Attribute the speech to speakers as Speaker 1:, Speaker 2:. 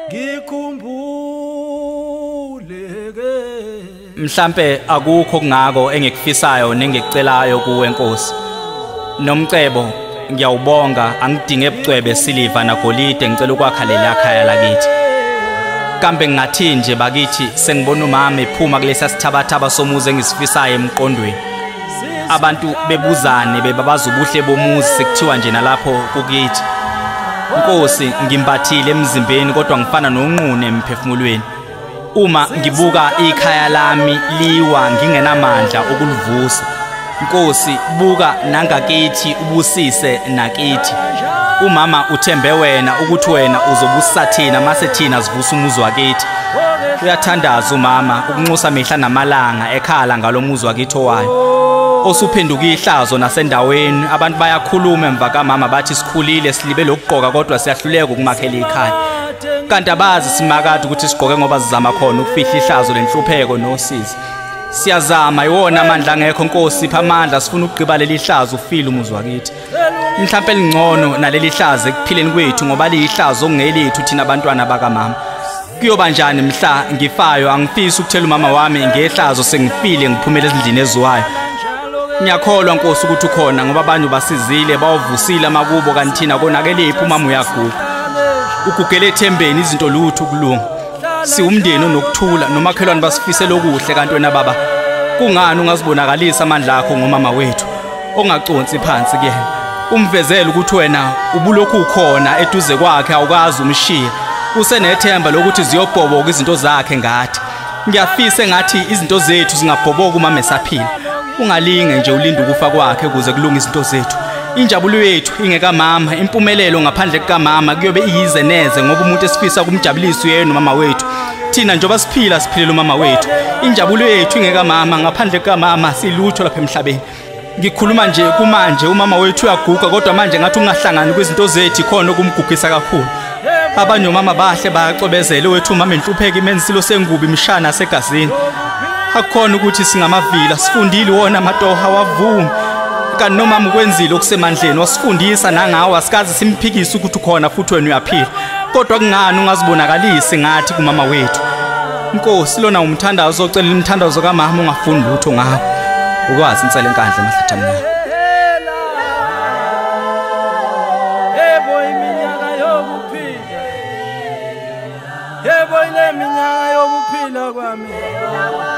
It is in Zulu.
Speaker 1: Mhlambe akukho kungako engikufisayo nengikucelayo kuwe Nkosi. Nomcebo ngiyawubonga angidinge ebucwebe siliva nagolide ngicela ukwakha leli khaya lakithi. Kambe ngathi nje bakithi sengibona umama ephuma kulesa sithabathaba somuzi engisifisayo emqondweni. Abantu bebuzane bebabaza ubuhle bomuzi sekuthiwa nje nalapho kukithi. Nkosi ngimbathile emzimbeni kodwa ngifana nonqune emphefumulweni. Uma ngibuka ikhaya lami liwa ngingenamandla okulivusa. Nkosi buka nangakithi ubusise nakithi. Umama uthembe wena ukuthi wena uzobusisa thina mase thina sivusa umuzi wakithi. Uyathandaza umama ukunxusa mihla namalanga ekhala ngalomuzi wakithi owayo. Osuphenduka ihlazo nasendaweni abantu bayakhuluma emva kaMama bathi sikhulile silibe lokugqoka kodwa siyahluleka ukumakhela ikhaya. Kanti abazi simakade ukuthi sigqoke ngoba sizama khona ukufihla ihlazo lenhlupheko nosizi. Siyazama iwona amandla angekho Nkosi sipha amandla sifuna ukugqiba leli hlazo ufile umuzi wakithi. Mhlawumbe elingcono naleli hlazo ekuphileni kwethu ngoba liyihlazo ongelethu thina abantwana bakaMama. Kuyoba njani mhla ngifayo angifisi ukuthela umama wami ngehlazo sengifile ngiphumela ezindlini eziwayo. Ngiyakholwa Nkosi ukuthi ukhona ngoba abantu basizile bawuvusile amakubo kanti thina konakele iphi umama uyaguga. Ugugele ethembeni izinto lutho kulunga. Siwumndeni onokuthula nomakhelwane basifisela okuhle kanti wena baba kungani ungazibonakalisa amandla akho ngomama wethu ongaconsi phansi kuyena. Umvezele ukuthi wena ubulokhu ukhona eduze kwakhe awukazi umshiya. Usenethemba lokuthi ziyobhoboka izinto zakhe ngathi. Ngiyafisa engathi izinto zethu zingabhoboka uma mesaphila. Ungalinge nje ulinde ukufa kwakhe ukuze kulunge izinto zethu. Injabulo yethu ingeka mama, impumelelo ngaphandle kukaMama kuyobe iyize neze ngoba umuntu esifisa kumjabulisa uyena umama wethu. Thina njoba siphila siphilela umama wethu. Injabulo yethu ingeka mama ngaphandle kukaMama silutho lapha emhlabeni. Ngikhuluma nje kumanje umama wethu uyaguga kodwa manje ngathi ungahlangani kwezinto zethu khona okumgugisa kakhulu. Abanye omama bahle bayacobezela wethu umama enhlupheke imenzisilo sengubi imshana segazini. Akukhona ukuthi singamavila sifundile wona amatoha wavuma. Kanti nomama ukwenzile okusemandleni wasifundisa nangawe asikazi simphikisa ukuthi ukhona futhi wena uyaphila. Kodwa kungani ungazibonakalisi ngathi kumama wethu. Nkosi lona umthandazo ocela umthandazo kaMama ungafuni lutho ngawo. Ukwazi insele enkandla emahlutha mina.
Speaker 2: Yebo iminyaka yokuphila. Yebo ile minyaka yokuphila kwami.